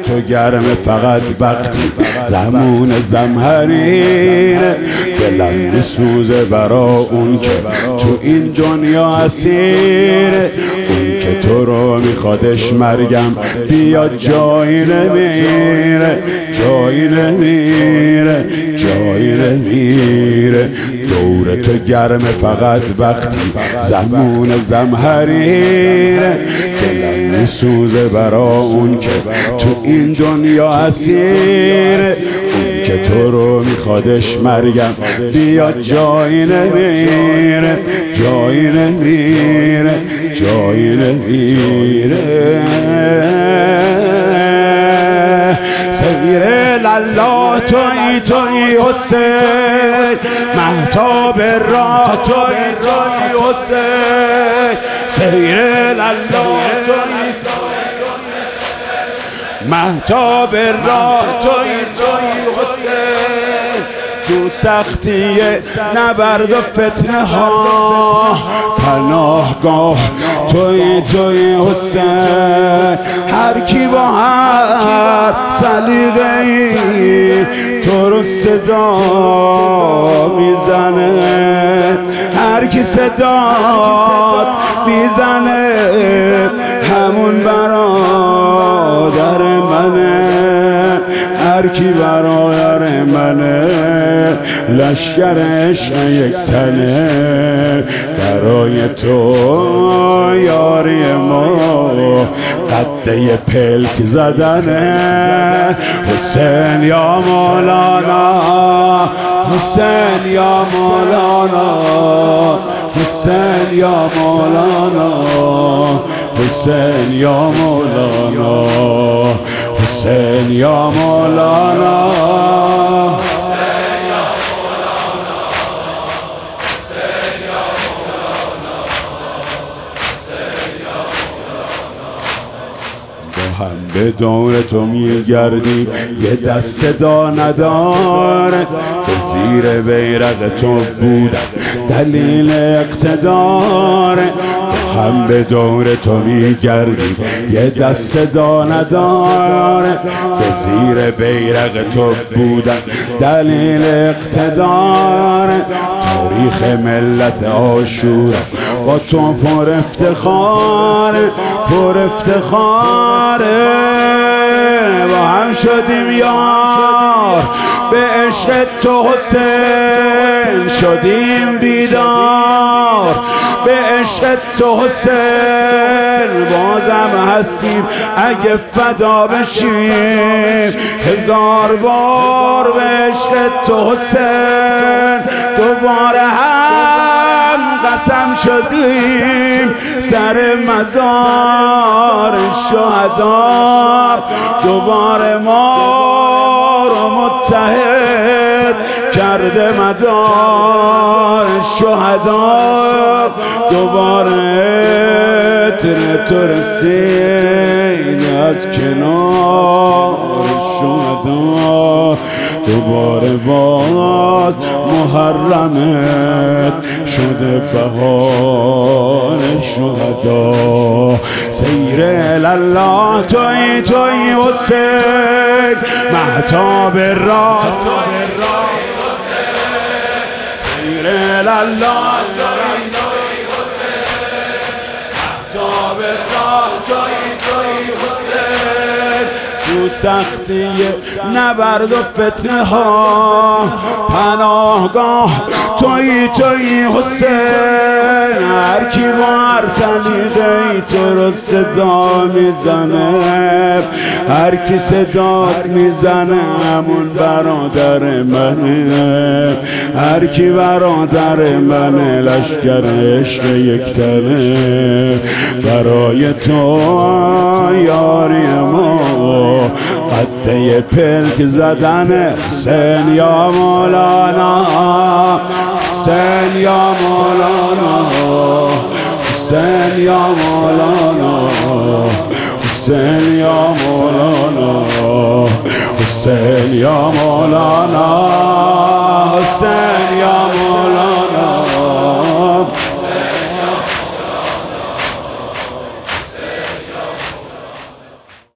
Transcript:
تو گرم فقط وقتی زمون زمهریر، دلم میسوزه برا اون که تو این دنیا اسیر، اون که تو رو میخوادش مرگم بیاد جایی نمیره، جایی نمیره، جایی نمیره. دور تو گرم فقط وقتی زمون زمهریر، دلم میسوزه برا اون که تو این دنیا اسیر، اون که تو رو میخوادش مرگم بیاد جایی نمیره، جایی نمیره، جایی نمیره. سیر لالا توی توی حسین، مهتاب راه توی توی حسین، سیر لالا توی مهتاب راه توی توی حسین، تو سختی نبرد و فتنه ها پناهگاه توی توی حسین. هر کی با هر سلیقه ای تو رو صدا میزنه، هر کی صدات میزنه همون برادر منه، هر کی برادر منه لشکرش یک تنه. برای تو یاری ما قده پلک زدنه، حسین یا مولانا، حسین یا مولانا، حسین یا مولانا، حسین یا مولانا، حسین یا مولانا. هم به دور تو میگردیم یه دست صدا نداره، به زیر بیرق تو بودن دلیل اقتداره. هم به دور تو میگردیم یه دست صدا نداره، به زیر بیرق تو بودن دلیل اقتداره. تاریخ ملت عاشورا با تو پر افتخاره، پر افتخاره. با هم شدیم یار به عشق تو حسین، شدیم بیدار به عشق تو حسین. بازم هستیم اگه فدا بشیم هزار بار به عشق تو حسین. دوباره هم قسم شدیم سر مزار شهدا، دوباره ما رو متحد کرده مدار شهدا. دوباره تو رسید از کنار شهدا، دوباره باز محرمت شده بهار شهدا. سیر لالا توی توی حسین، مهتاب راه توی توی حسین، سیر لالا توی توی حسین، مهتاب راه توی توی حسین. تو سختی نبرد و فتنه ها پناهگاه توی توی حسین. هر کی با هر سلیقه تو رو صدا میزنه، هر کی صدات میزنه همون برادر منه، هر کی برادر منه لشکر عشق یک تنه. برای تو یاری ما قده پلک زدن، حسین یا مولانا، حسین یا مولانا، حسین یا مولانا، حسین یا مولانا، حسین یا مولانا، حسین یا مولانا.